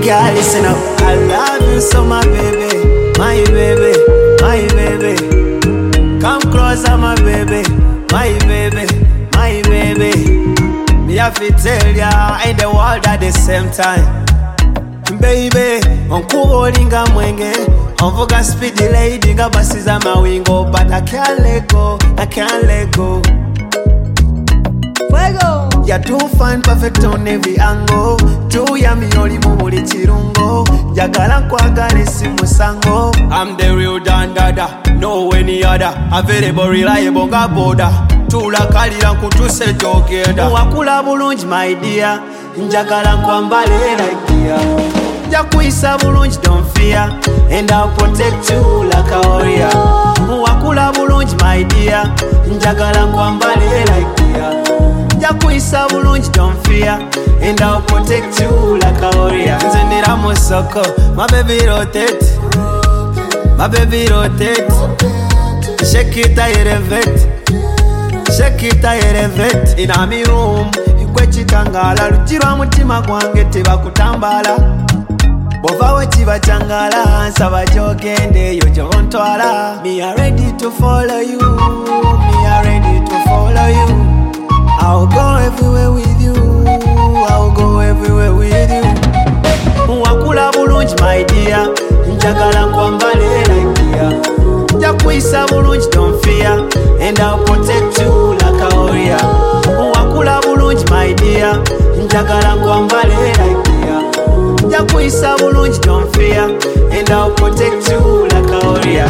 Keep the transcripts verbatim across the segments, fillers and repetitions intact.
Girl, listen up. I love you so, my baby, my baby, my baby. Come closer, my baby, my baby, my baby. Me have to tell ya in the world at the same time. Baby, onkubolinga mwenge, onvuga speed lady nga basiza mawingo, but I can't let go, I can't let go. Fuego. You're too fine, perfect on every angle. Too yummy, oli mu buli kirungo. Jagala nkwagala si musango. I'm the real dandada, no any other. Available, reliable, nga boda. Tulakalira nkutuse jogenda. Wakula bulungi, my dear. Njagala nkwambale like dear. Njakuyisa bulungi, don't fear. And I'll protect you like a warrior. Wakula bulungi, my dear. Njagala nkwambale like dear. Njakuyisa bulungi, don't fear. And I'll protect you like a warrior. Nze ndira mu soko, my baby rotate, my baby rotate. Shake it, I elevate, shake it, I elevate. In a me room, ikwe chitangala, lujirwa mutima gwange tebakutambala. Bova we chibachangala, nsaba jogende yo jontwala. Me are ready to follow you, me are ready to follow you. I'll go everywhere with you, I'll go everywhere with you. Wakula bulungi, my dear, njagala nkwambale like dear. Njakuyisa bulungi, don't fear, and I'll protect you like a warrior. Wakula bulungi, my dear, njagala nkwambale like dear. Njakuyisa bulungi, don't fear, and I'll protect you like a warrior.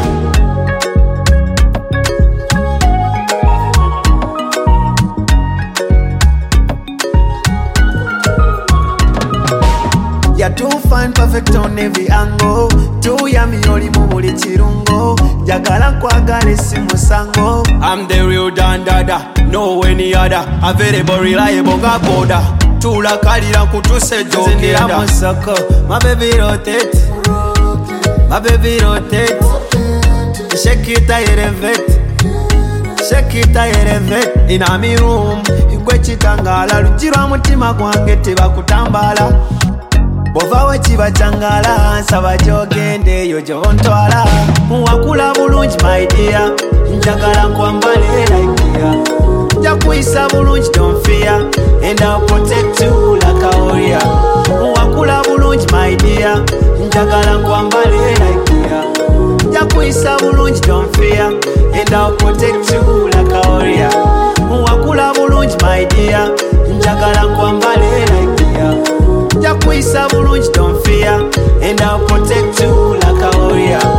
You're too fine, perfect on every angle. Too yummy, oli mu buli kirungo. Jagala nkwagala si musango. I'm the real dandada, no any other. Available, reliable, nga boda. Tulakalira nkutuse jogenda. Ndira mu soko, my baby rotate, my baby rotate. Shake it, I elevate, shake it, I elevate. In a me room, ikwe chitangala, lujirwa mutima gwange tebakutambala. Bova we chibachangala, nsaba jogende yo jontwala. Wakula bulungi, my dear, njagala nkwambale like dear. Njakuyisa bulungi, don't fear, and I'll protect you like a warrior. Wakula bulungi, my dear, njagala nkwambale like dear. Njakuyisa bulungi, don't fear, and I'll protect you like a warrior. Wakula bulungi, my dear, njagala nkwambale like dear. Njakuyisa bulungi, don't fear, and I'll protect you like a warrior.